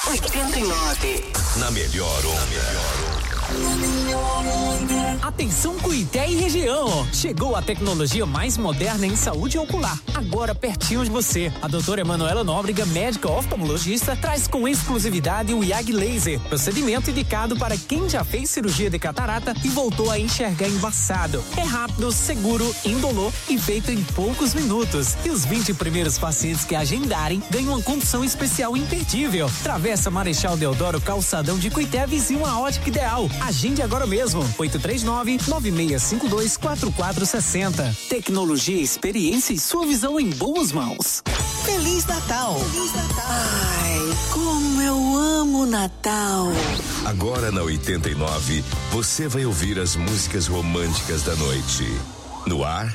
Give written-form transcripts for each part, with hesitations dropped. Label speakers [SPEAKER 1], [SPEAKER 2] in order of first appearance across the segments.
[SPEAKER 1] 89.
[SPEAKER 2] Na melhor onda.
[SPEAKER 3] Atenção Cuité e região, chegou a tecnologia mais moderna em saúde ocular, agora pertinho de você. A doutora Emanuela Nóbrega, médica oftalmologista, traz com exclusividade o IAG Laser, procedimento indicado para quem já fez cirurgia de catarata e voltou a enxergar embaçado. É rápido, seguro, indolor e feito em poucos minutos. E os 20 primeiros pacientes que agendarem ganham uma condição especial imperdível. Travessa Marechal Deodoro, calçadão de Cuité, vizinho à Ótica Ideal. Agende agora mesmo, 839-9652-4460. Tecnologia, experiência e sua visão em boas mãos.
[SPEAKER 1] Feliz Natal! Feliz Natal! Ai, como eu amo Natal!
[SPEAKER 2] Agora na 89, você vai ouvir as músicas românticas da noite. No ar.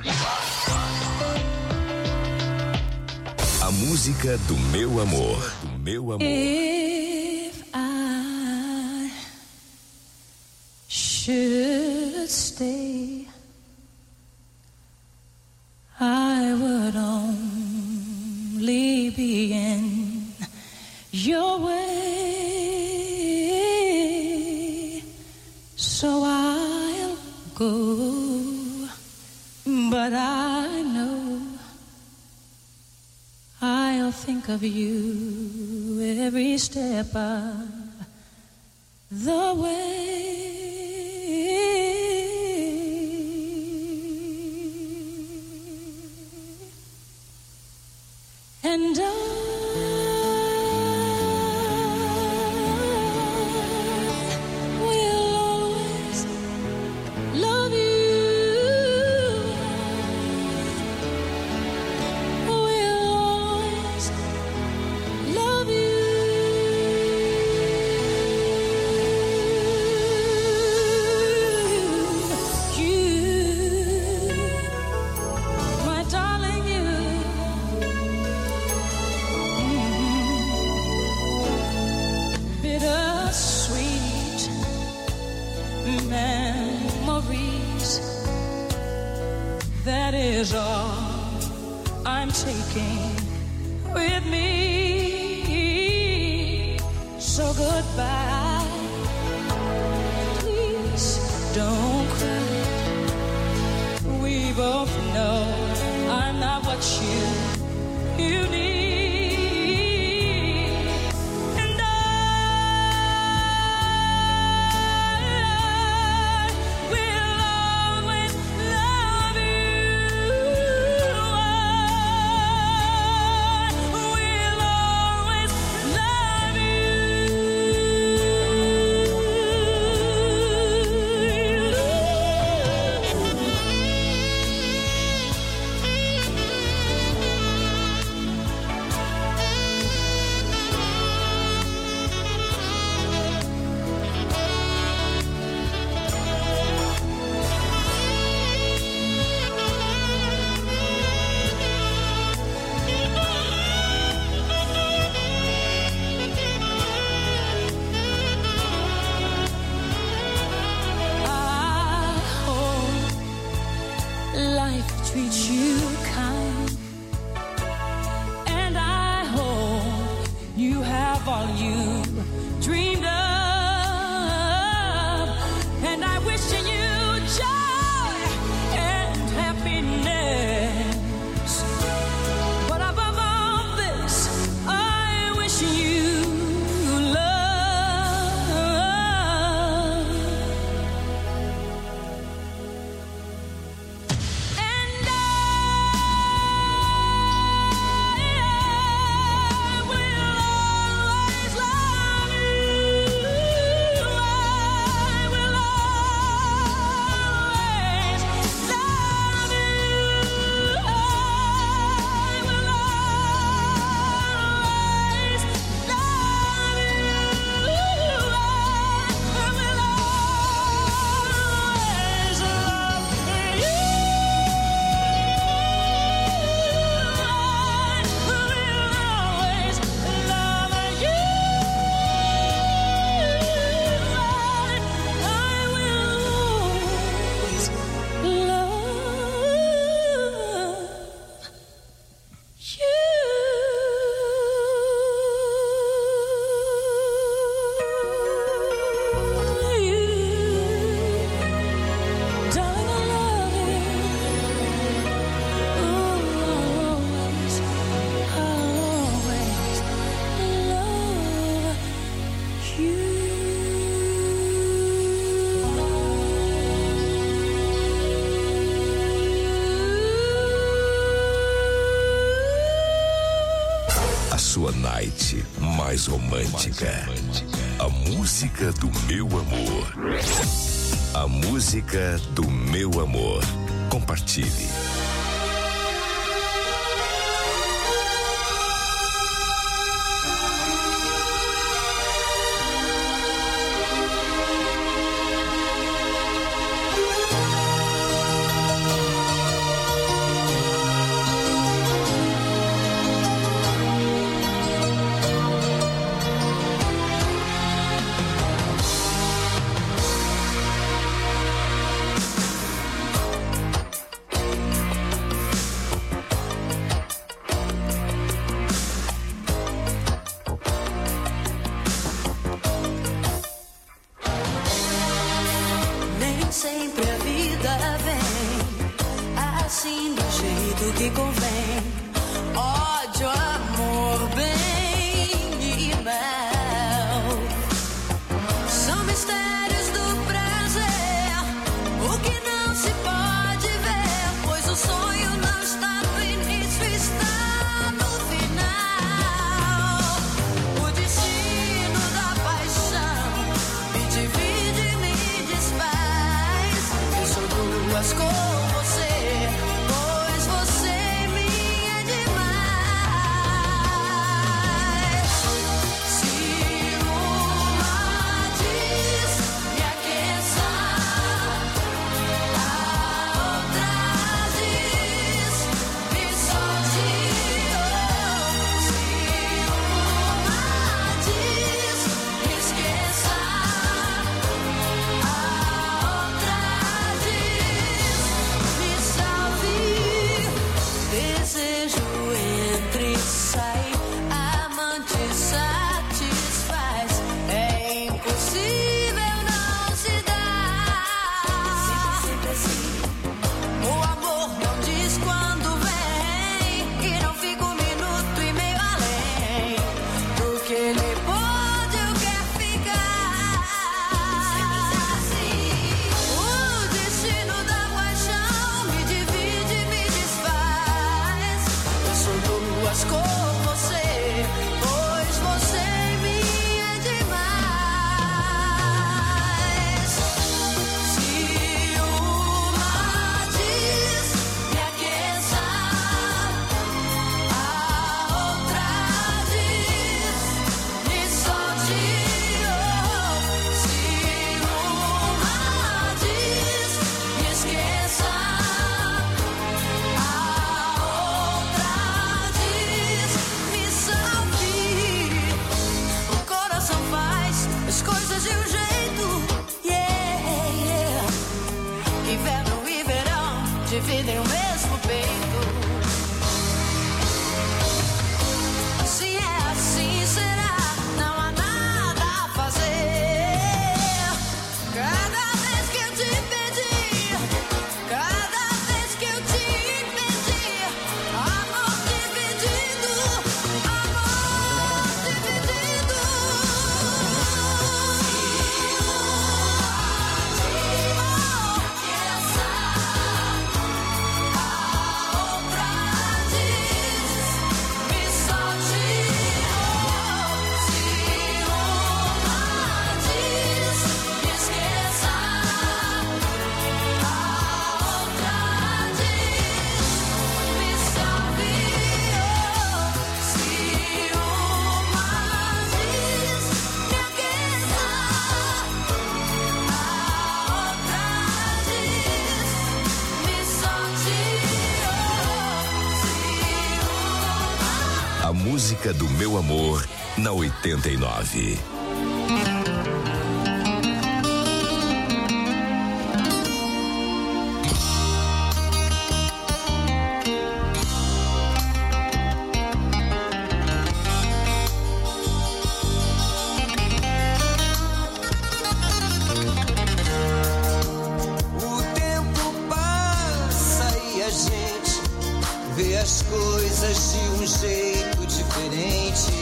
[SPEAKER 2] A música do meu amor. Do meu amor.
[SPEAKER 4] If I should stay, I would only be in your way, so I'll go, but I know I'll think of you every step of the way. And I will always love you. Will always love you. You, my darling, you. Bittersweet memories, that is all I'm taking with me. So goodbye, please don't cry. We both know I'm not what you need. Treat you kind, and I hope you have all you dreamed of, and I wish you joy and happiness, but above all this, I wish you love.
[SPEAKER 2] Night mais romântica. A música do meu amor. A música do meu amor. Compartilhe.
[SPEAKER 4] Sempre a vida vem assim do jeito que convém. Ódio, amor, bem e mal são mistérios do prazer, o que não se pode ver, pois o sonho não está no início, está no final. O destino da paixão me divide, me desfaz. Eu sou duas com você, pois você me é demais. Se uma diz me aqueça, a outra diz me solte. Se uma diz me esqueça, a outra diz me salve. Desejo entra e sai, amante satisfaz. É impossível não se dar. Sempre assim. O amor não diz quando vem, e não fica um minuto e meio além do que ele pode ou quer ficar. O destino da paixão me divide, me desfaz. Eu sou duas com você, pois você me é demais. Se uma diz me aqueça, a outra diz me solte. Se uma diz me esqueça, a outra diz me salve. O coração faz as coisas de um jeito, yeah, yeah. Inverno e verão dividem o mesmo peito. Se é assim, será? Não há nada a fazer. Cada vez que eu te pedi, cada vez que eu te impedi, amor dividido, amor dividido. A outra diz me solte. Se uma diz me esqueça, a outra diz me salve. Se uma diz me aqueça, a outra diz me solte.
[SPEAKER 2] A música do meu amor na 89.
[SPEAKER 5] O tempo passa e a gente vê as coisas de um jeito diferente.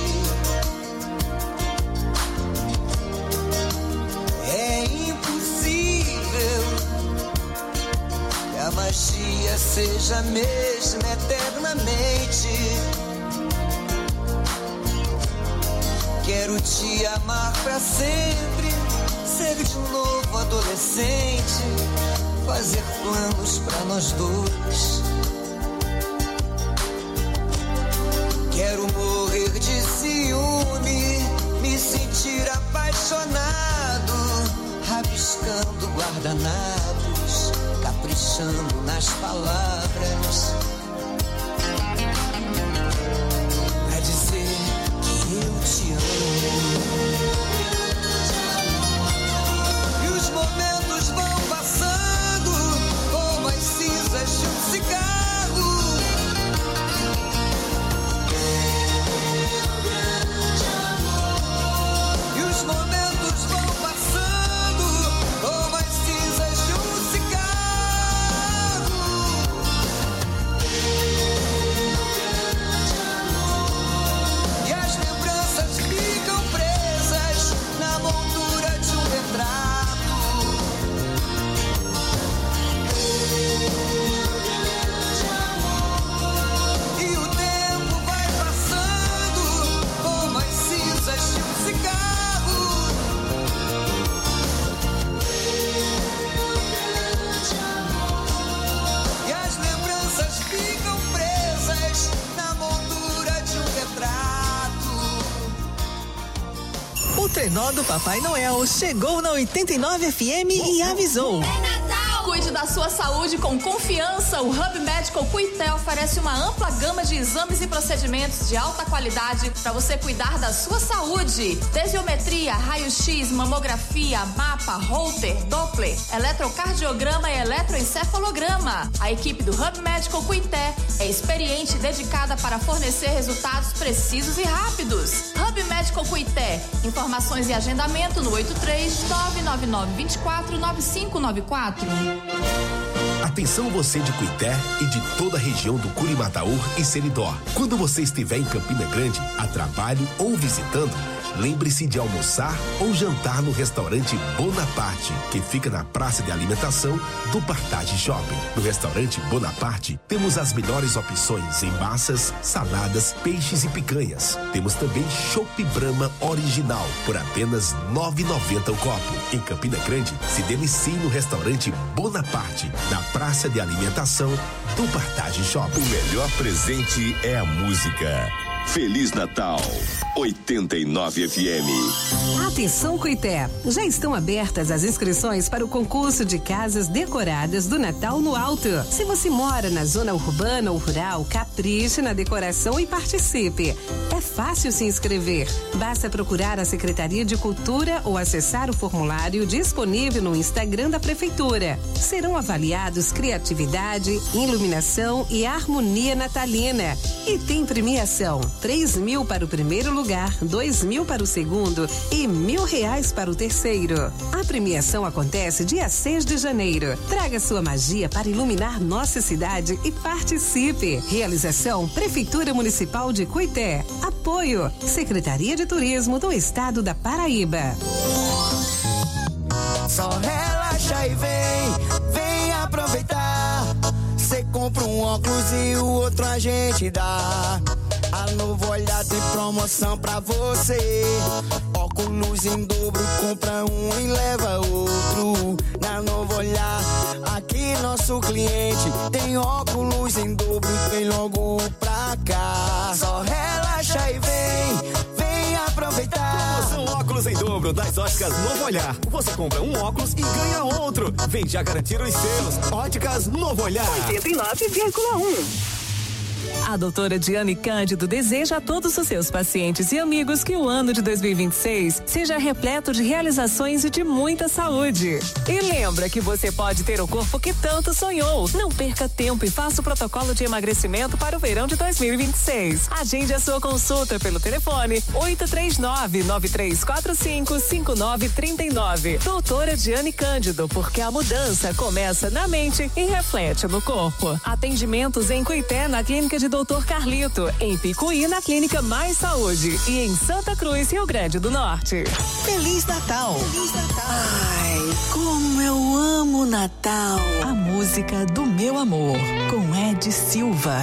[SPEAKER 5] É impossível que a magia seja a mesma eternamente. Quero te amar pra sempre, ser de novo adolescente, fazer planos pra nós dois. Quero morrer de ciúme, me sentir apaixonado, rabiscando guardanapos, caprichando nas palavras, pra dizer que eu te amo. E os momentos vão passando como as cinzas de um cigarro. E os momentos vão passando como as cinzas de um cigarro. E as lembranças ficam presas na moldura de um retrato. E o tempo vai passando como as cinzas de um cigarro. E as lembranças ficam presas na moldura de um retrato.
[SPEAKER 1] O trenó do Papai Noel chegou na 89 FM e avisou.
[SPEAKER 6] Cuide da sua saúde com confiança. O Hub Medical Cuité oferece uma ampla gama de exames e procedimentos de alta qualidade para você cuidar da sua saúde. Tensiometria, raio-x, mamografia, mapa, Holter, Doppler, eletrocardiograma e eletroencefalograma. A equipe do Hub Medical Cuité é experiente e dedicada para fornecer resultados precisos e rápidos. Hub Medical Cuité. Informações e agendamento no 83-999-24-9594.
[SPEAKER 7] Atenção você de Cuité e de toda a região do Curimataú e Seridó. Quando você estiver em Campina Grande, a trabalho ou visitando, lembre-se de almoçar ou jantar no restaurante Bonaparte, que fica na praça de alimentação do Partage Shopping. No restaurante Bonaparte, temos as melhores opções em massas, saladas, peixes e picanhas. Temos também chopp Brahma original, por apenas R$ 9,90 o copo. Em Campina Grande, se delicie no restaurante Bonaparte, na praça de alimentação do Partage Shopping.
[SPEAKER 2] O melhor presente é a música. Feliz Natal, 89 FM.
[SPEAKER 8] Atenção Cuité, já estão abertas as inscrições para o concurso de casas decoradas do Natal no Alto. Se você mora na zona urbana ou rural, capriche na decoração e participe. É fácil se inscrever. Basta procurar a Secretaria de Cultura ou acessar o formulário disponível no Instagram da Prefeitura. Serão avaliados criatividade, iluminação e harmonia natalina. E tem premiação: 3.000 para o primeiro lugar, 2.000 para o segundo e R$1.000 para o terceiro. A premiação acontece dia 6 de janeiro. Traga sua magia para iluminar nossa cidade e participe. Realização: Prefeitura Municipal de Cuité. Apoio: Secretaria de Turismo do Estado da Paraíba.
[SPEAKER 5] Só relaxa e vem aproveitar. Cê compra um óculos e o outro a gente dá. A Novo Olhar tem promoção pra você. Óculos em dobro, compra um e leva outro. Na Novo Olhar, aqui nosso cliente tem óculos em dobro, vem logo pra cá. Só relaxa e vem aproveitar.
[SPEAKER 9] Promoção Óculos em Dobro das Óticas Novo Olhar. Você compra um óculos e ganha outro. Vem já garantir os seus. Óticas Novo Olhar.
[SPEAKER 8] 89,1. A doutora Diane Cândido deseja a todos os seus pacientes e amigos que o ano de 2026 seja repleto de realizações e de muita saúde. E lembra que você pode ter o corpo que tanto sonhou. Não perca tempo e faça o protocolo de emagrecimento para o verão de 2026. Agende a sua consulta pelo telefone 839-9345-5939. Doutora Diane Cândido, porque a mudança começa na mente e reflete no corpo. Atendimentos em Cuité, na Clínica de Dr. Carlito, em Picuí, na Clínica Mais Saúde e em Santa Cruz, Rio Grande do Norte.
[SPEAKER 1] Feliz Natal! Feliz Natal! Ai, como eu amo Natal! A música do meu amor, com Ed Silva.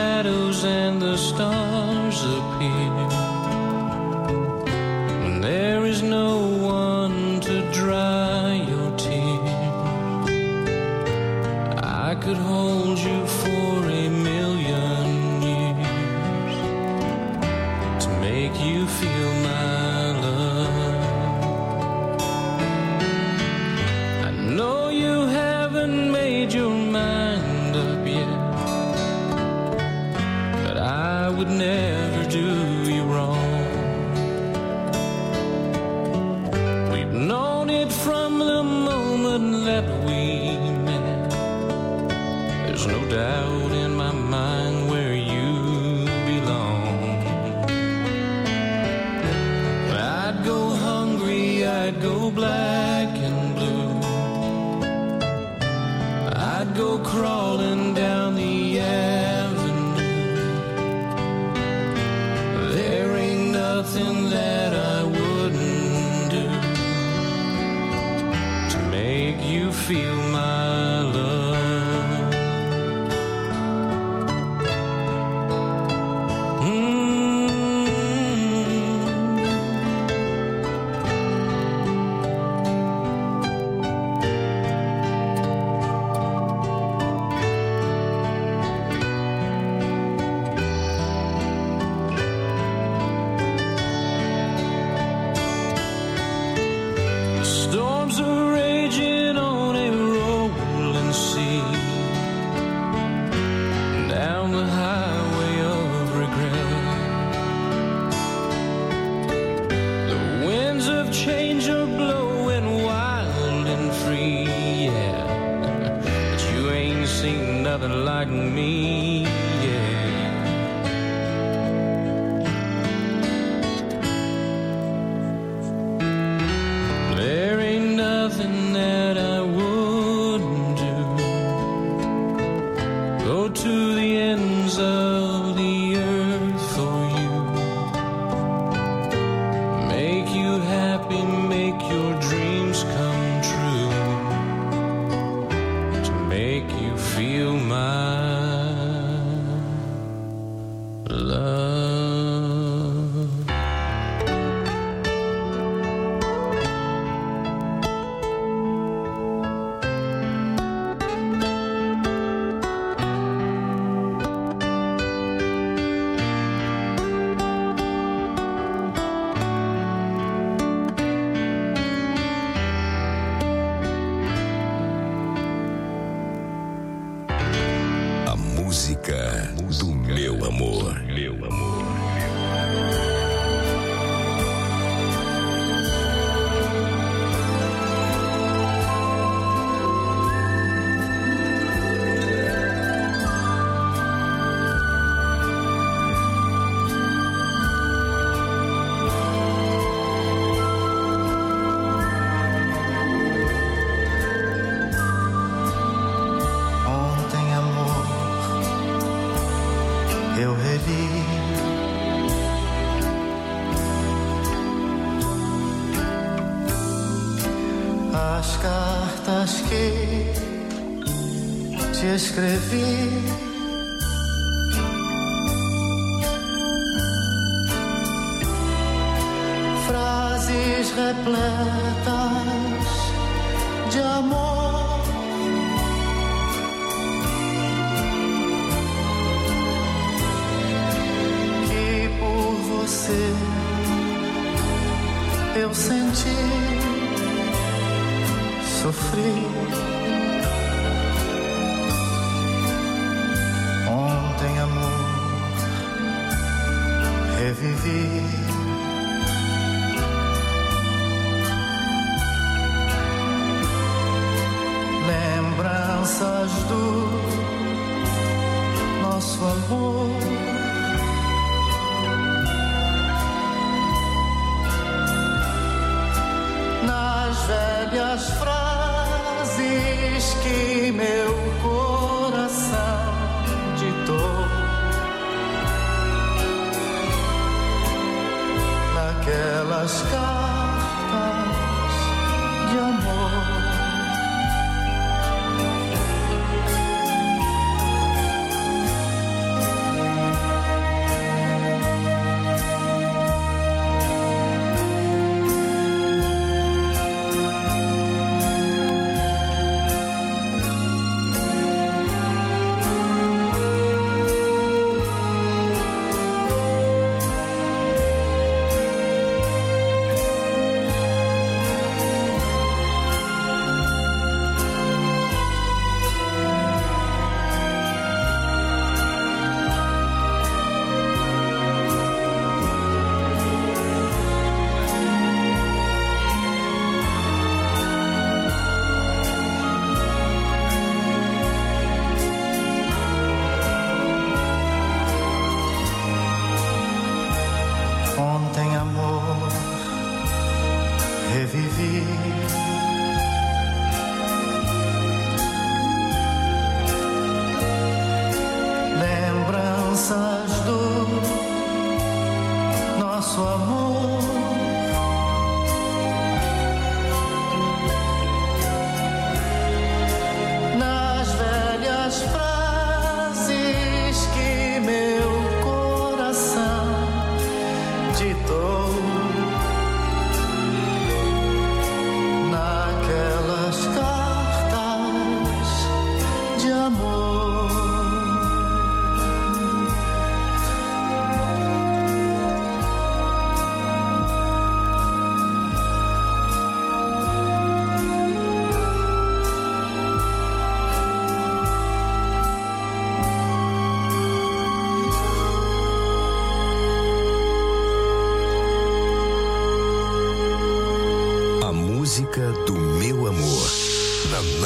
[SPEAKER 10] shadows and the stars appear, when there is no one to dry your tears, I could hold you for 1,000,000 years to make you feel my love. I know you haven't made your mind up yet, but I would never do you wrong. We've known it from the moment that we met. There's no doubt in my mind where you belong. I'd go hungry, I'd go black and blue, I'd go crawling down the avenue. There ain't nothing that I wouldn't do to make you feel my love. Storms are raging on a rolling sea, down the highway of regret. The winds of change are blowing wild and free, yeah, but you ain't seen nothing like me, yeah. There ain't nothing that I wouldn't do. Go to the ends of the earth for you. Make you happy, make your dreams come true, to make you feel my love.
[SPEAKER 2] A música do meu amor.
[SPEAKER 11] Ontem, amor, eu revi as cartas que te escrevi. Frases repletas de amor, que por você eu senti, sofri. Ontem, amor, revivi. Lembranças do nosso amor, nas velhas frases que meu coração ditou, naquelas cartas de amor.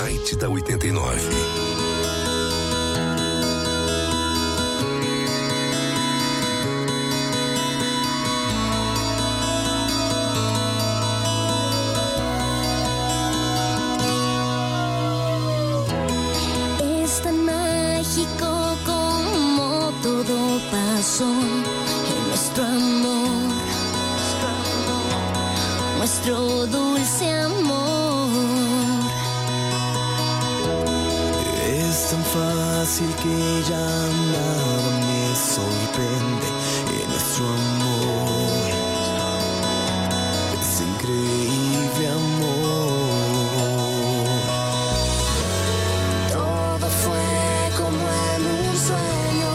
[SPEAKER 2] site da 89.
[SPEAKER 12] Es tan mágico como todo pasó en nuestro amor, nuestro dulce amor.
[SPEAKER 5] Es tan fácil que ya nada me sorprende en nuestro amor. Es increíble amor. Todo fue como en un sueño.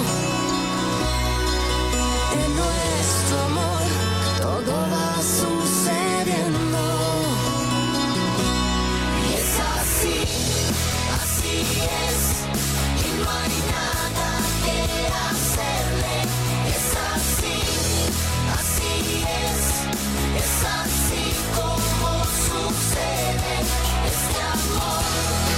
[SPEAKER 5] En nuestro amor todo va sucediendo. Y es así, así es. Y no hay nada que hacerle. Es así, así es. Es así como sucede este amor.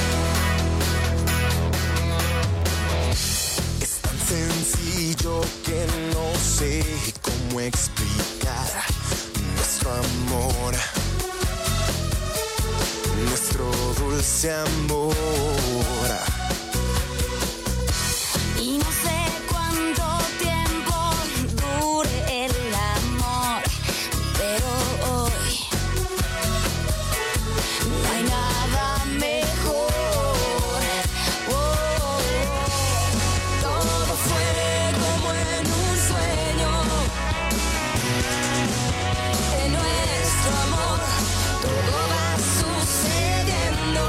[SPEAKER 5] Es tan sencillo que no sé cómo explicar nuestro amor, nuestro dulce amor.
[SPEAKER 12] Y no sé cuánto tiempo dure el amor, pero hoy no hay nada mejor. Oh, todo fue como en un sueño. En nuestro amor todo va sucediendo.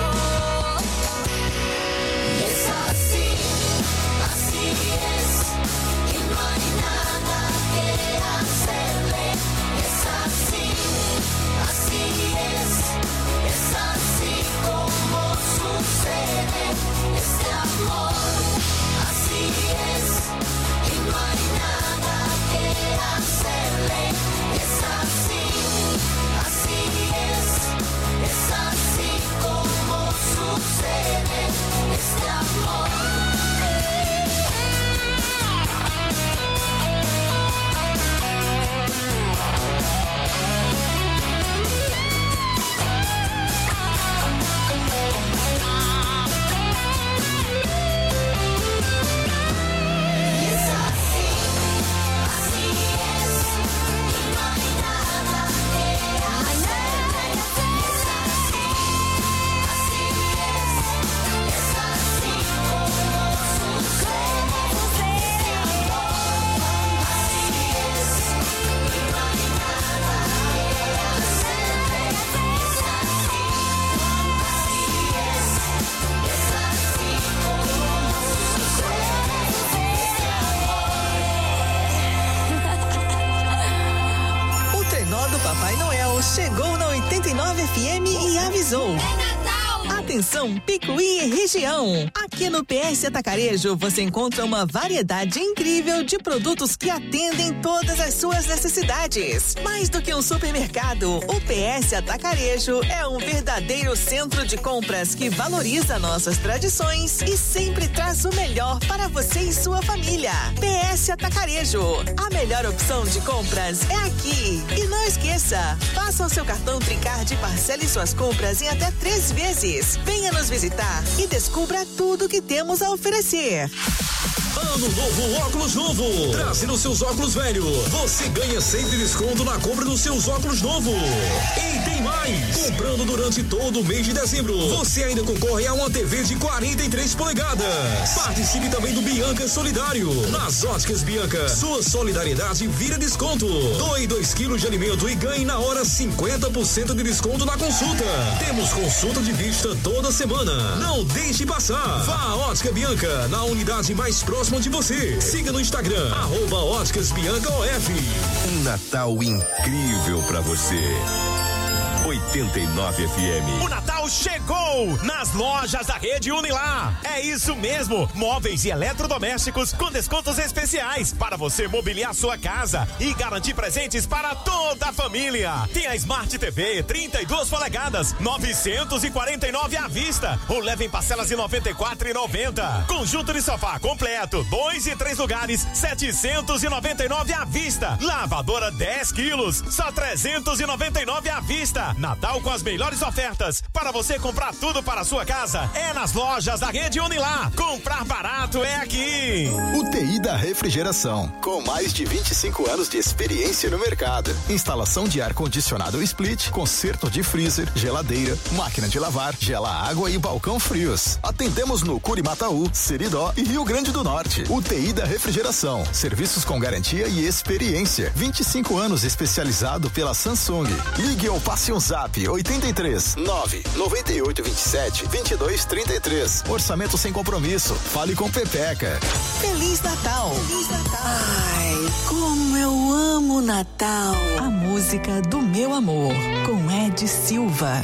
[SPEAKER 12] Es así, así es. Y no hay nada que hacerle. Es así, así es. Es así como sucede este amor. Así es. Y no hay nada que hacerle. Es así, así es. Es así como sucede este amor. Y es así, así es. Y no hay nada que hacerle. Es así, así es. Es así como sucede este amor. Así es. Y no hay nada que hacerle. Es así, así es. Es así como sucede este amor.
[SPEAKER 1] O trenó do Papai Noel chegou na 89 FM e avisou. Atenção, Picuí e região. Aqui no PS Atacarejo você encontra uma variedade incrível de produtos que atendem todas as suas necessidades. Mais do que um supermercado, o PS Atacarejo é um verdadeiro centro de compras que valoriza nossas tradições e sempre traz o melhor para você e sua família. PS Atacarejo, a melhor opção de compras é aqui. E não esqueça, faça o seu cartão Tricard e parcele suas compras em até 3 vezes. Venha nos visitar e descubra tudo que temos a oferecer.
[SPEAKER 13] Ano novo, óculos novo. Trazendo seus óculos velho. Você ganha sempre desconto na compra dos seus óculos novo. E tem mais. Comprando durante todo o mês de dezembro, você ainda concorre a uma TV de 43 polegadas. Participe também do Bianca Solidário. Nas óticas Bianca, sua solidariedade vira desconto. Doe 2 quilos de alimento e ganhe na hora 50% de desconto na consulta. Temos consulta de vista toda semana. Não deixe passar. Vá à Ótica Bianca, na unidade mais próxima de você. Siga no Instagram, @óticasbiancaof.
[SPEAKER 2] Um Natal incrível pra você. 89 FM.
[SPEAKER 9] O Natal
[SPEAKER 14] Natal chegou nas lojas da Rede Unilar. É isso mesmo, móveis e eletrodomésticos com descontos especiais para você mobiliar sua casa e garantir presentes para toda a família. Tem a Smart TV 32 polegadas, 949 à vista, ou leve em parcelas de R$ 94,90. Conjunto de sofá completo, 2 e 3 lugares, 799 à vista. Lavadora 10 quilos, só 399 à vista. Natal com as melhores ofertas para você comprar tudo para a sua casa. É nas lojas da Rede Unilar. Comprar barato é aqui.
[SPEAKER 15] UTI da Refrigeração, com mais de 25 anos de experiência no mercado. Instalação de ar-condicionado split, conserto de freezer, geladeira, máquina de lavar, gela-água e balcão frios. Atendemos no Curimataú, Seridó e Rio Grande do Norte. UTI da Refrigeração, serviços com garantia e experiência. 25 anos especializado pela Samsung. Ligue ou passe um zap 83 9 98 27 22 33. Orçamento sem compromisso. Fale com Pepeca.
[SPEAKER 1] Feliz Natal. Feliz Natal.
[SPEAKER 16] Ai, como eu amo Natal.
[SPEAKER 1] A música do meu amor, com Ed Silva.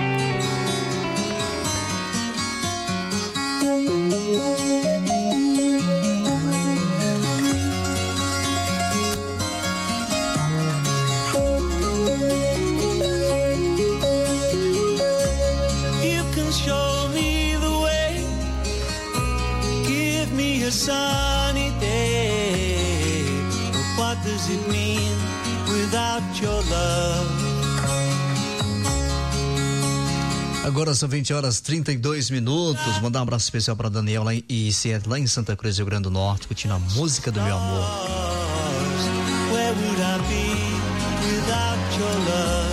[SPEAKER 11] Sunny day, but what does it mean without your love?
[SPEAKER 17] Agora são 20h32. Mandar um abraço especial para Daniel lá e Ciet, lá em Santa Cruz, Rio Grande do Norte, curtindo a música do meu amor.
[SPEAKER 11] Where would I be without your love?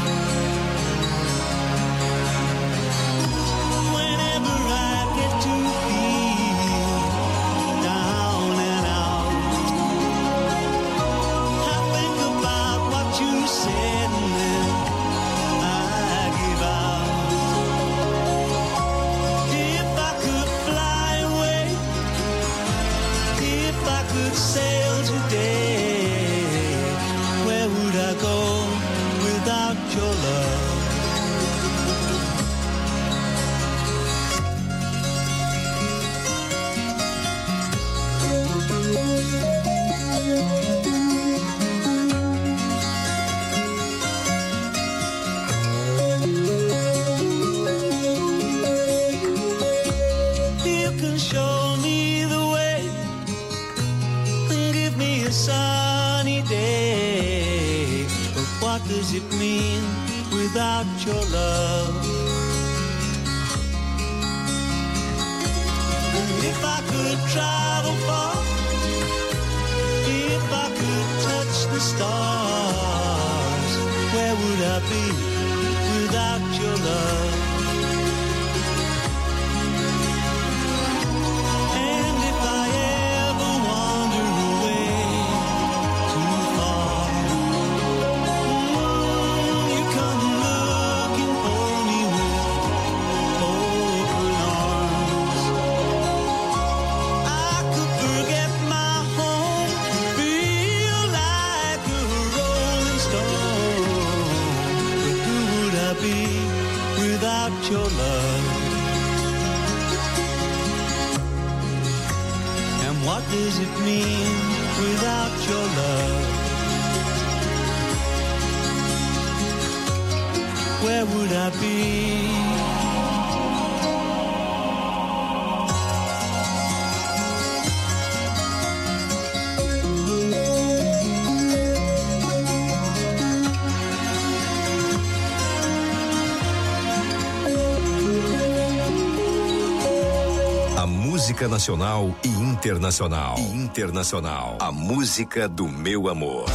[SPEAKER 11] Sail today, where would I go without your love? You can show me the way, give me a sunny day, but what does it mean without your love? And if I could travel far, if I could touch the stars, where would I be without your love? And if I ever wander away too far, you come looking for me with open arms. I could forget my home, feel like a rolling stone, but who would I be without your love? And what does it mean without your love? Where would I be?
[SPEAKER 2] A música nacional e internacional. A música do meu amor.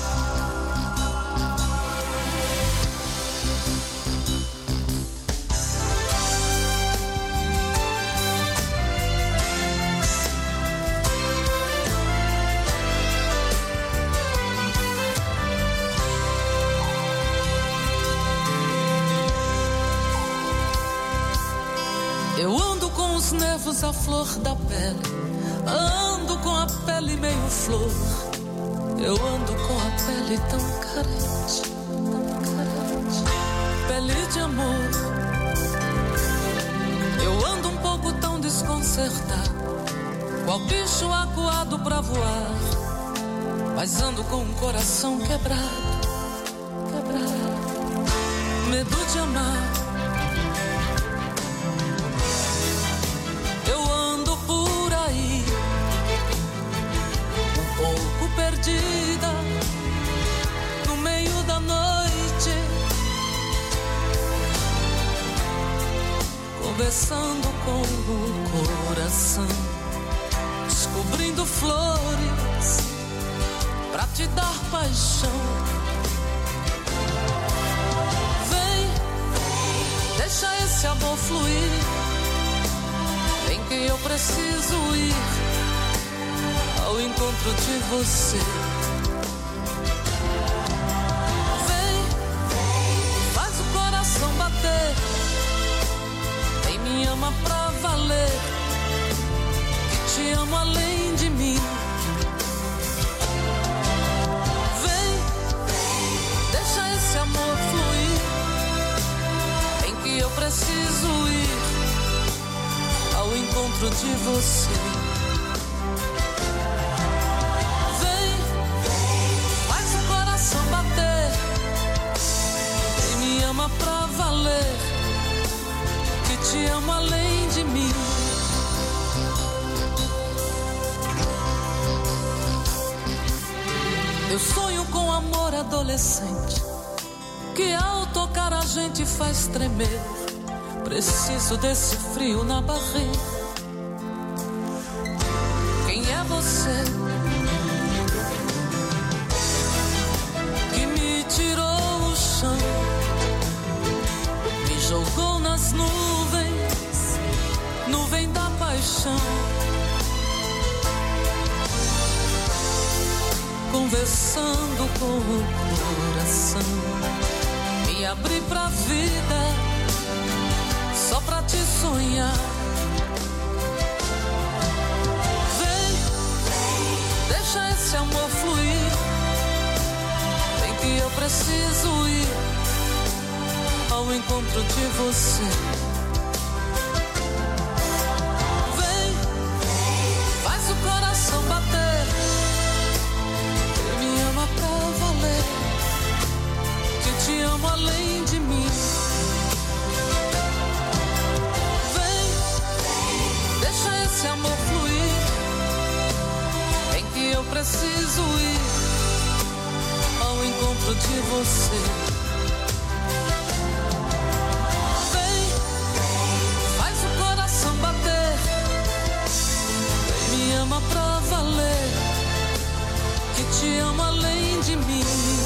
[SPEAKER 4] Eu ando com os nervos à flor da pele, ando com a pele meio flor. Eu ando com a pele tão carente, pele de amor, Eu ando um pouco tão desconcertado, qual bicho acuado pra voar, mas ando com um coração quebrado, medo de amar. Eu ando por aí, um pouco perdida, no meio da noite, conversando com o coração, descobrindo flores pra te dar paixão. Vem, deixa esse amor fluir, vem que eu preciso ir ao encontro de você. Vem, faz o coração bater, vem, me ama pra valer, que te amo além de mim. Vem, deixa esse amor fluir, vem que eu preciso ir ao encontro de você. Vem, faz o coração bater, vem, me ama pra valer, que te amo além de mim. Eu sonho com amor adolescente, que ao tocar a gente faz tremer. Preciso desse frio na barriga. Quem é você que me tirou o chão, me jogou nas nuvens, nuvem da paixão? Conversando com o coração, me abri pra vida, só pra te sonhar. Vem, deixa esse amor fluir, vem que eu preciso ir ao encontro de você. Vem, faz o coração bater, me ama pra valer, que te amo além de mim. Vem, deixa esse amor fluir, vem que eu preciso ir ao encontro de você. Vem, faz o coração bater, vem, me ama pra valer, que te amo além de mim.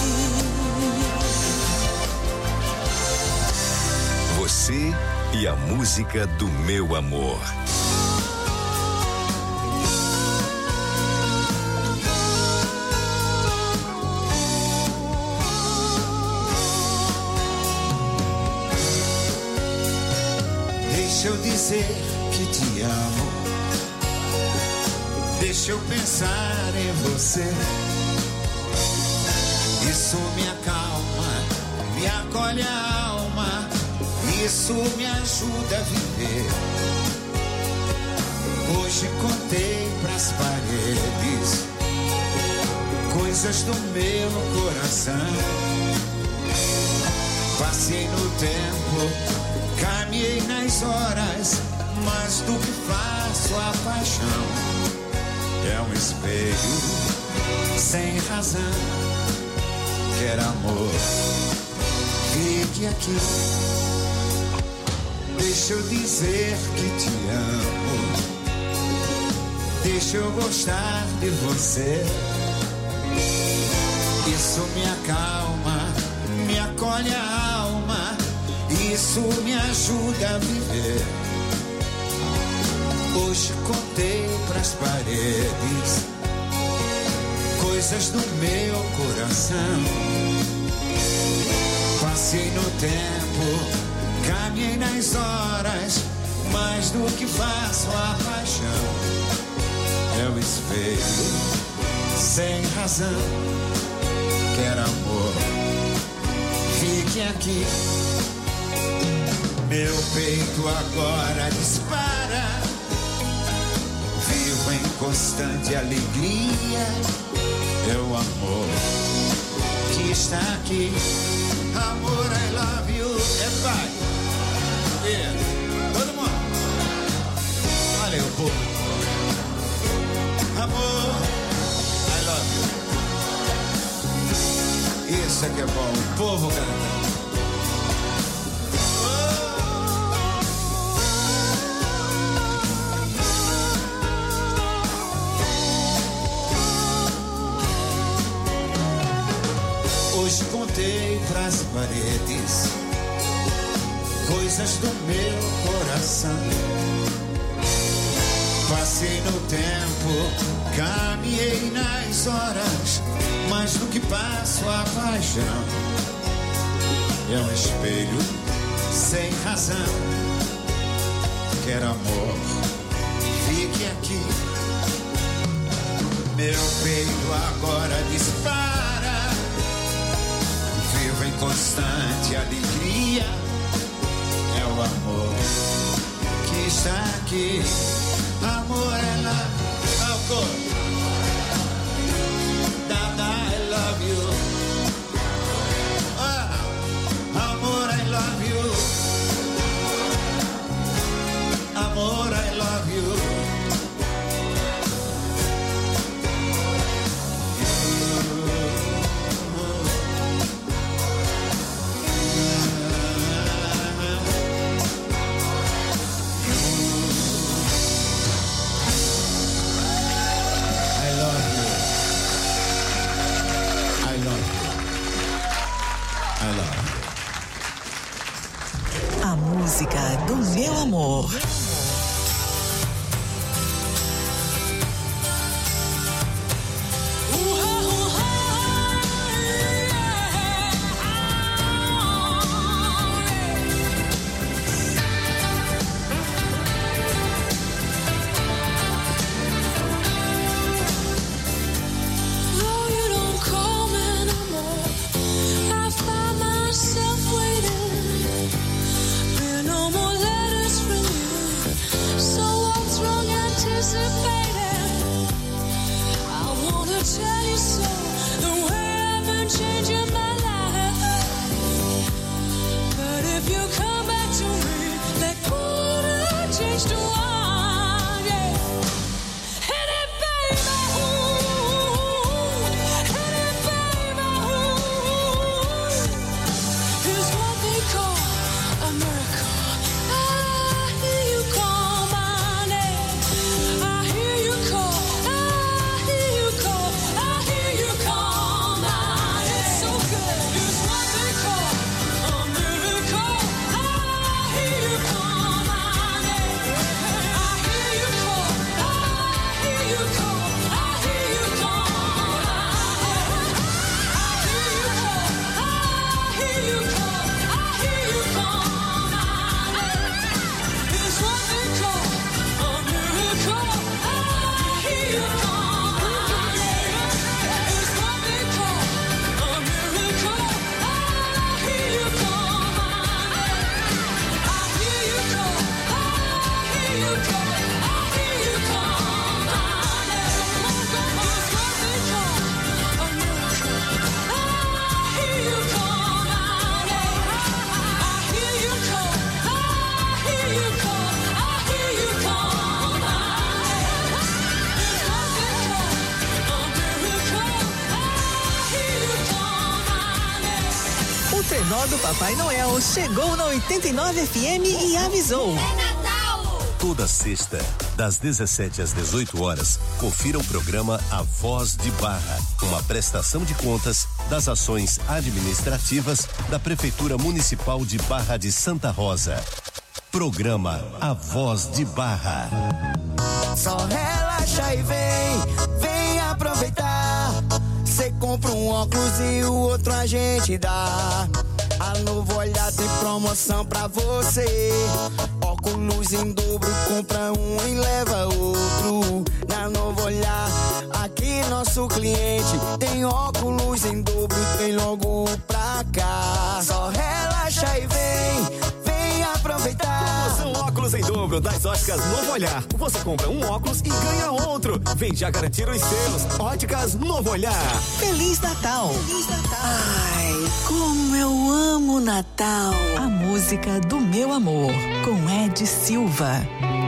[SPEAKER 2] Você e a música do meu amor.
[SPEAKER 18] Deixa eu dizer que te amo, deixa eu pensar em você. Isso me acalma, me acolhe a alma, isso me ajuda a viver. Hoje contei pras paredes coisas do meu coração. Passei no tempo, caminhei nas horas, mas do que faço a paixão é um espelho sem razão. Quer amor, fique aqui. Deixa eu dizer que te amo, deixa eu gostar de você. Isso me acalma, me acolhe a alma, isso me ajuda a viver. Hoje contei pras paredes coisas do meu coração. Passei no tempo, caminhei nas horas, mais do que faço a paixão é o espelho sem razão. Quer amor, fique aqui. Meu peito agora dispara. Vivo em constante alegria. É o amor que está aqui. Amor, I love you. É pai. Todo mundo. Valeu, povo. Amor, I love you. Isso é que é bom. O povo cantando. Hoje contei pras paredes coisas do meu coração. Passei no tempo, caminhei nas horas, mas no que passo a paixão é um espelho sem razão. Quero amor, fique aqui. Meu peito agora dispara. Vivo em constante alegria. É o amor que está aqui. Amor, ela ao corpo. Dada, I love you. Amor, I love you. Amor, I love you.
[SPEAKER 1] A música do meu amor. Trenó do Papai Noel chegou na 89 FM e avisou.
[SPEAKER 12] É Natal!
[SPEAKER 19] Toda sexta, das 17 às 18 horas, confira o programa A Voz de Barra, uma prestação de contas das ações administrativas da Prefeitura Municipal de Barra de Santa Rosa. Programa A Voz de Barra.
[SPEAKER 5] Só relaxa e vem aproveitar. Cê compra um óculos e o outro a gente dá. A Novo Olhar tem promoção pra você. Óculos em dobro, compra um e leva outro. Na Novo Olhar, aqui nosso cliente tem óculos em dobro, tem logo pra cá. Só relaxa e vem aproveitar. aproveitar.
[SPEAKER 9] Promoção óculos em dobro das Óticas Novo Olhar. Você compra um óculos e ganha outro. Vem já garantir os seus. Óticas Novo Olhar.
[SPEAKER 1] Feliz Natal. Feliz Natal.
[SPEAKER 16] Ai, como eu amo Natal.
[SPEAKER 1] A música do meu amor, com Ed Silva.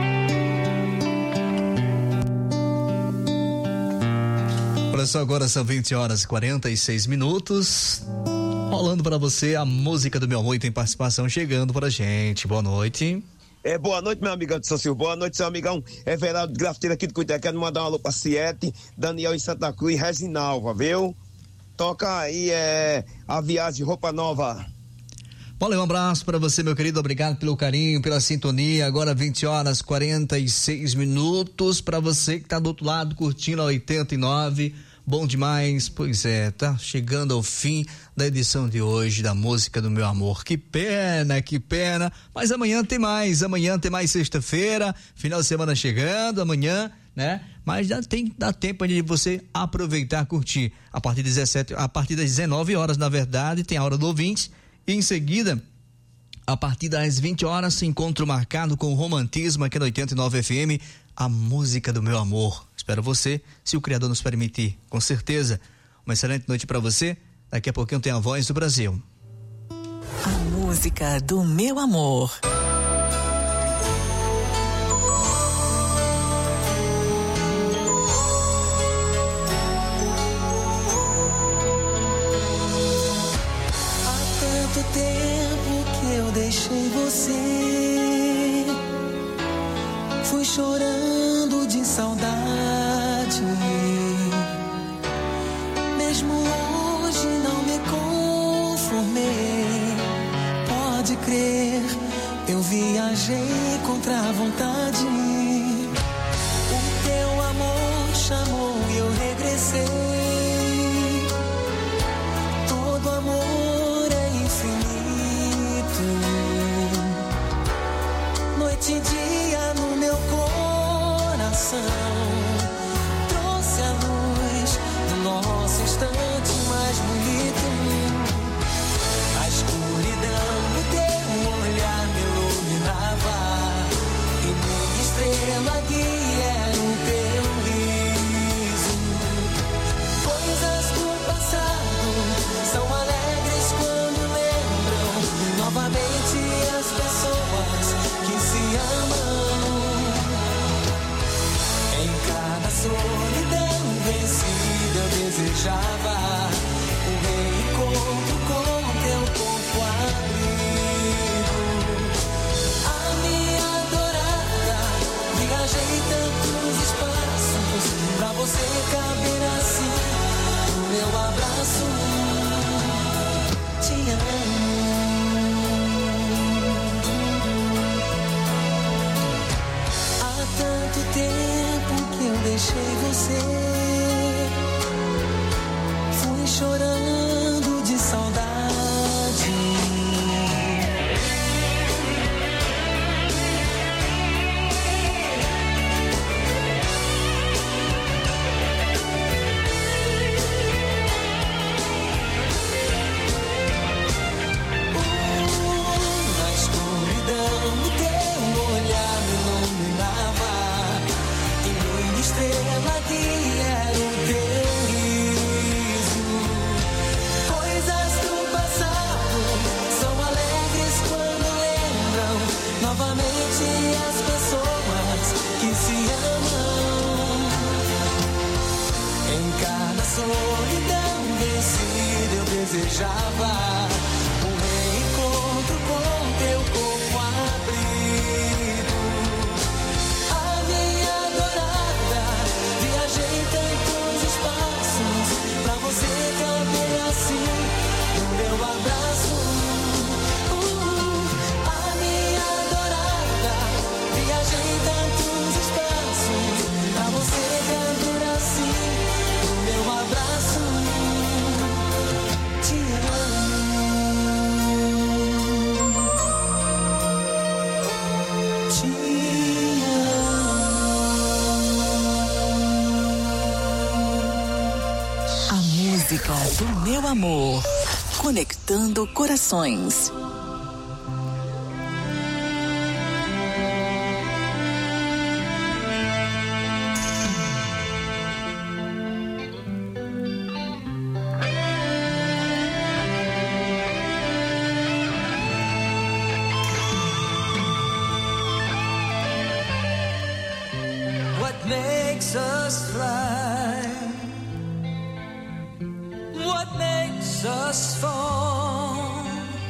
[SPEAKER 17] Olha só, agora são 20h46. Rolando para você a música do meu amor e tem participação chegando pra gente. Boa noite.
[SPEAKER 20] Boa noite, meu amigão de São Silvio. Boa noite, seu amigão Everaldo Grafiteiro aqui do Cuité. Quero mandar um alô pra Siete, Daniel em Santa Cruz, Reginalva, viu? Toca aí, a viagem Roupa Nova.
[SPEAKER 17] Valeu, um abraço para você, meu querido. Obrigado pelo carinho, pela sintonia. Agora 20h46 para você que tá do outro lado curtindo a 89. Bom demais, pois é, tá chegando ao fim da edição de hoje da música do meu amor. Que pena, mas amanhã tem mais sexta-feira, final de semana chegando, amanhã, né? Mas dá tempo de você aproveitar, curtir. A partir das 19 horas, na verdade, tem a hora do ouvinte e em seguida, a partir das 20 horas, se encontro marcado com o Romantismo aqui na 89 FM, a música do meu amor. Espero você, se o Criador nos permitir, com certeza. Uma excelente noite para você. Daqui a pouquinho tem a Voz do Brasil.
[SPEAKER 1] A música do meu amor.
[SPEAKER 11] Há tanto tempo que eu deixei você. Fui chorando de saudade. Mesmo hoje não me conformei. Pode crer, eu viajei contra a vontade. O teu amor chamou e eu regressei. Todo amor é infinito. Noite e dia no meu coração. Trouxe a luz do nosso instante mais bonito. A escuridão do teu olhar me iluminava. E minha estrela guia era o teu riso. Coisas do passado são alegres quando lembram novamente as pessoas que se amam. Em cada solidão vencida eu desejava um reencontro com teu corpo abrigo. A minha adorada, viajei tantos espaços pra você caber assim no meu abraço. Te amo. Há tanto tempo que eu deixei você. Fui chorando de saudade. Na escuridão o teu olhar me iluminava. E minha estrela guia era o teu riso. Coisas do passado são alegres quando lembram novamente as pessoas que se amam. Em cada solidão vencida eu desejava um reencontro com teu corpo abrigo. A minha adorada, viajei tantos espaços pra você caber assim no meu abraço. A minha adorada, viajei tantos espaços pra você caber assim no meu abraço. Te amo. Te
[SPEAKER 1] A música do meu amor. Conectando corações.
[SPEAKER 11] us fly? What makes us fall?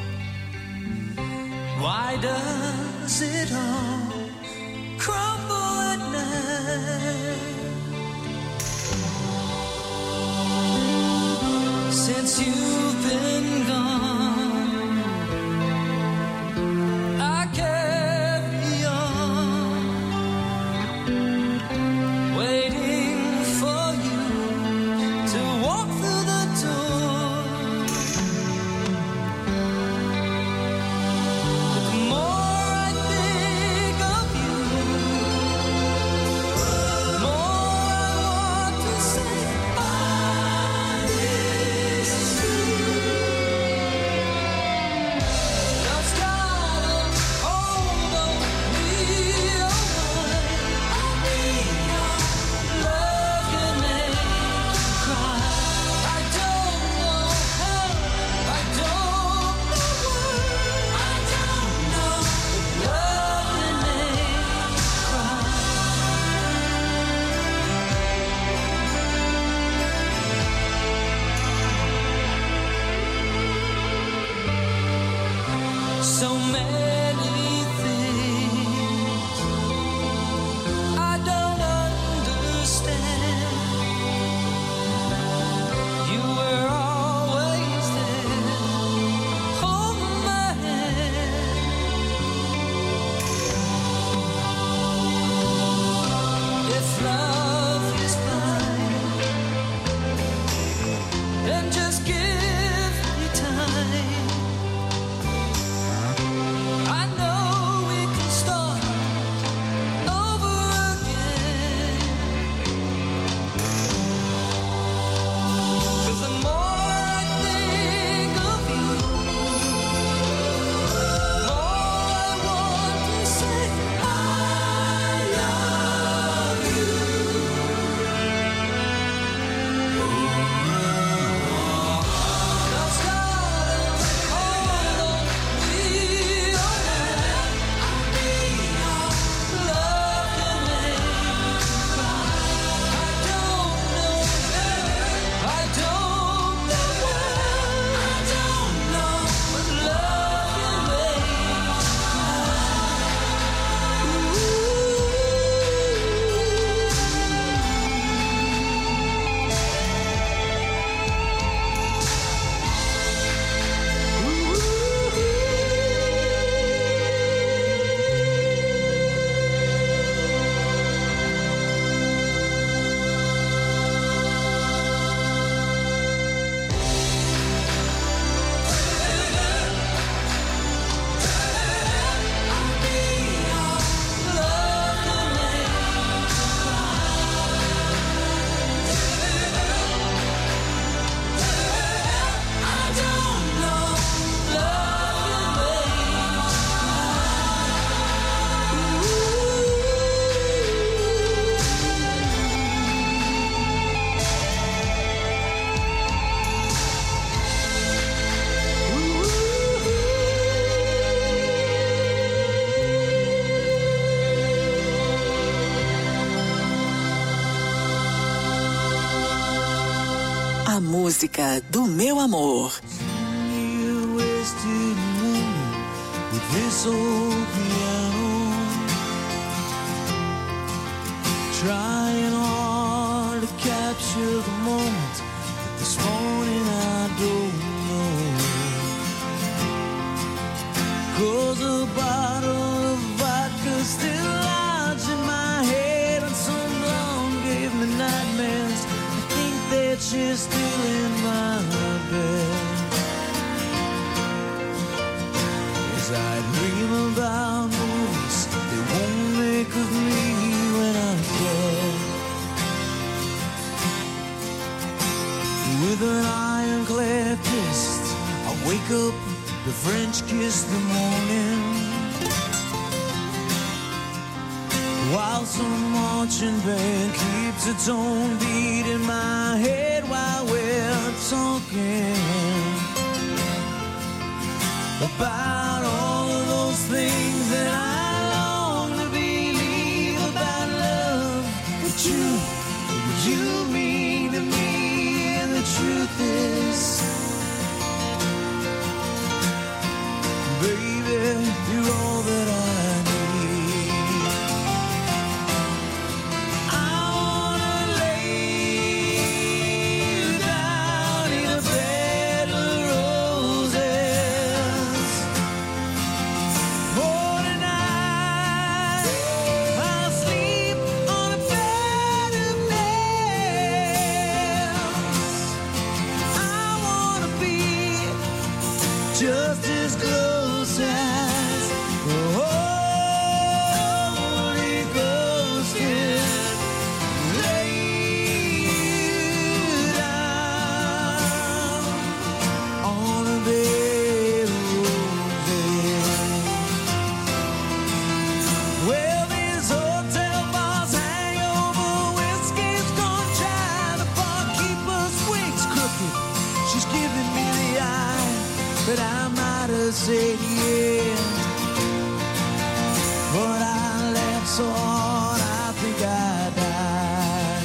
[SPEAKER 11] Why does it all crumble at night? Since you've been gone, I carry on, waiting for you to walk through the door. But the more I think of you, the more I want to say, I miss you. Love's got a hold on me, oh boy. Love can make you cry. I don't know how, I don't know why, I don't know. Love can make you cry. So many things I don't understand. You were always there, holding my hand. If love is blind, then just give me time. I know we can start over again. 'Cause the more I think of you, the more I want to say I love you. Love's got a hold on me, oh man. Love can make you cry. I don't know why, I don't know why, I don't know, but love can make you
[SPEAKER 16] A música do meu amor.
[SPEAKER 11] You wasted money with this old piano, trying hard to capture the moment. But this morning I don't know, 'cause a bottle of vodka still lodged in my head, and some blonde gave me nightmares. I think that she's still in my bed. As I dream about movies they won't make of me when I'm dead. With an ironclad fist I wake up to French kiss the morning, while some marching band keeps its own beat in my head while we're talking about all of those things that I long to believe about love. But you just as close as the Holy Ghost can lay you down on a bed of roses. Well, these hotel bars hang over, whiskey's gone dry, the barkeeper's wig's crooked, she's giving me the eye, but I might have said yeah, but I laughed so hard I think I died.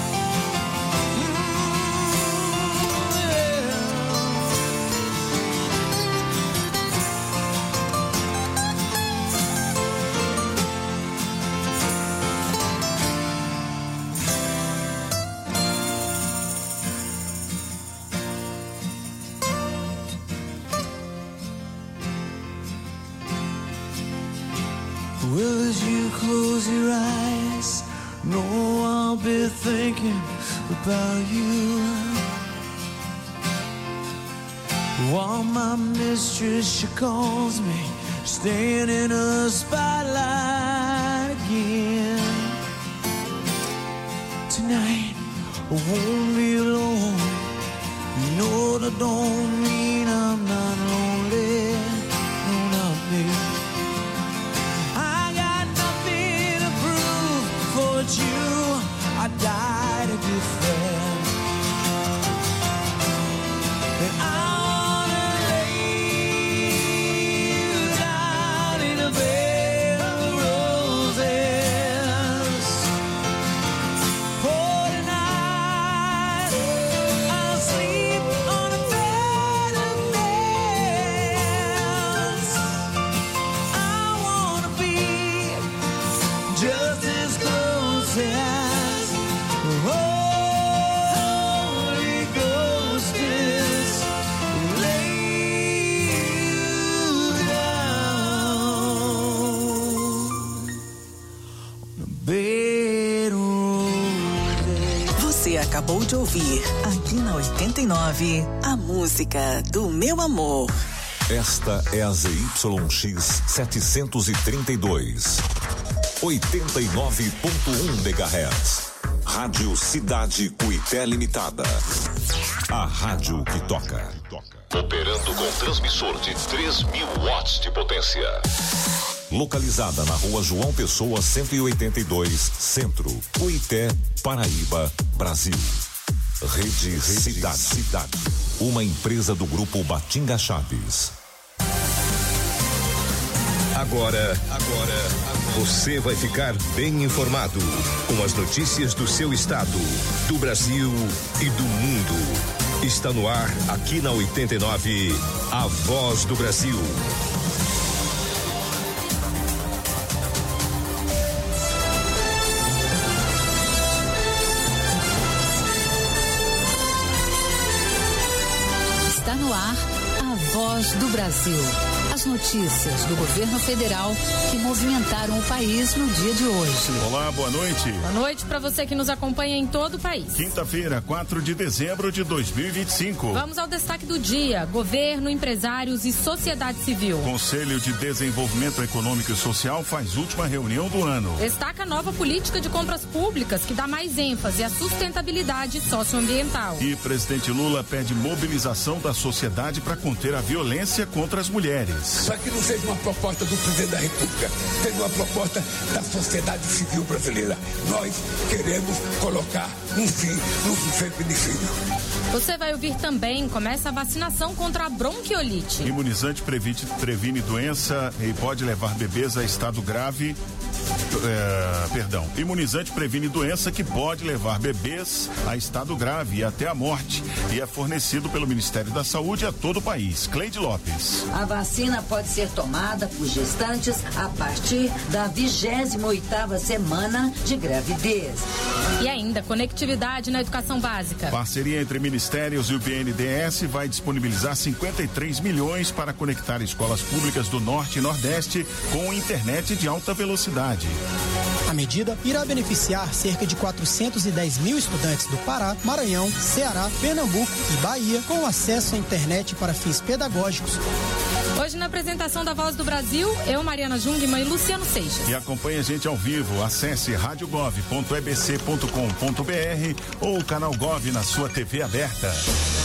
[SPEAKER 11] Well, as you close your eyes, no, I'll be thinking about you. While my mistress, she calls me, staying in a spotlight again. Tonight, I won't be alone. You know that don't mean I'm not lonely. No, not me. You, I died a good friend, and I wanna lay you down in a bed of roses. For tonight, I'll sleep on a bed of nails. I wanna be just as close as the Holy Ghost is, lay you down on a bed of roses.
[SPEAKER 1] Você acabou de ouvir, aqui na 89, a música do meu amor.
[SPEAKER 13] Esta é a ZYX 732. 89.1 MHz. Rádio Cidade Cuité Limitada. A rádio que toca. Operando com transmissor de 3.000 watts de potência. Localizada na Rua João Pessoa 182, Centro, Cuité, Paraíba, Brasil. Rede Cidade. Uma empresa do grupo Batinga Chaves.
[SPEAKER 2] Agora, você vai ficar bem informado com as notícias do seu estado, do Brasil e do mundo. Está no ar, aqui na 89, a Voz do Brasil.
[SPEAKER 21] Está no ar, a Voz do Brasil. As notícias do governo federal que movimentaram o país no dia de hoje.
[SPEAKER 22] Olá, boa noite.
[SPEAKER 23] Boa noite para você que nos acompanha em todo o país.
[SPEAKER 22] Quinta-feira, 4 de dezembro de 2025.
[SPEAKER 23] Vamos ao destaque do dia: governo, empresários e sociedade civil.
[SPEAKER 22] Conselho de Desenvolvimento Econômico e Social faz última reunião do ano.
[SPEAKER 23] Destaca a nova política de compras públicas que dá mais ênfase à sustentabilidade socioambiental.
[SPEAKER 22] E presidente Lula pede mobilização da sociedade para conter a violência contra as mulheres.
[SPEAKER 24] Só que não seja uma proposta do presidente da República, seja uma proposta da sociedade civil brasileira. Nós queremos colocar um fim no feminicídio.
[SPEAKER 23] Você vai ouvir também, começa a vacinação contra a bronquiolite.
[SPEAKER 22] Imunizante previne doença e pode levar bebês a estado grave. Imunizante previne doença que pode levar bebês a estado grave e até a morte. E é fornecido pelo Ministério da Saúde a todo o país. Cleide Lopes.
[SPEAKER 25] A vacina pode ser tomada por gestantes a partir da 28ª semana de gravidez.
[SPEAKER 23] E ainda, conectividade na educação básica.
[SPEAKER 22] Parceria entre ministérios e o BNDES vai disponibilizar 53 milhões para conectar escolas públicas do Norte e Nordeste com internet de alta velocidade.
[SPEAKER 3] A medida irá beneficiar cerca de 410 mil estudantes do Pará, Maranhão, Ceará, Pernambuco e Bahia com acesso à internet para fins pedagógicos.
[SPEAKER 23] Hoje na apresentação da Voz do Brasil, eu, Mariana Jungmann e Luciano Seixas.
[SPEAKER 22] E acompanhe a gente ao vivo. Acesse radiogov.ebc.com.br ou o canal Gov na sua TV aberta.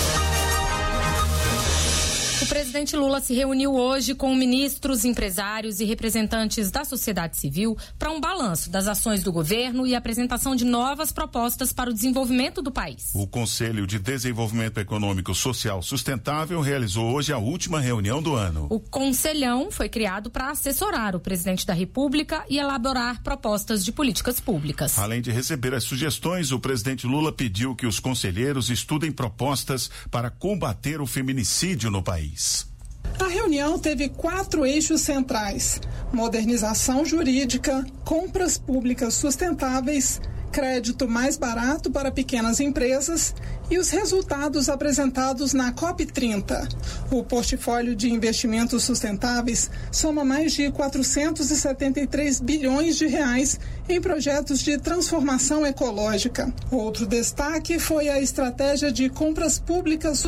[SPEAKER 23] O presidente Lula se reuniu hoje com ministros, empresários e representantes da sociedade civil para um balanço das ações do governo e apresentação de novas propostas para o desenvolvimento do país.
[SPEAKER 22] O Conselho de Desenvolvimento Econômico Social Sustentável realizou hoje a última reunião do ano.
[SPEAKER 23] O Conselhão foi criado para assessorar o presidente da República e elaborar propostas de políticas públicas.
[SPEAKER 22] Além de receber as sugestões, o presidente Lula pediu que os conselheiros estudem propostas para combater o feminicídio no país.
[SPEAKER 6] A reunião teve 4 eixos centrais: modernização jurídica, compras públicas sustentáveis, crédito mais barato para pequenas empresas e os resultados apresentados na COP30. O portfólio de investimentos sustentáveis soma mais de 473 bilhões de reais em projetos de transformação ecológica. Outro destaque foi a estratégia de compras públicas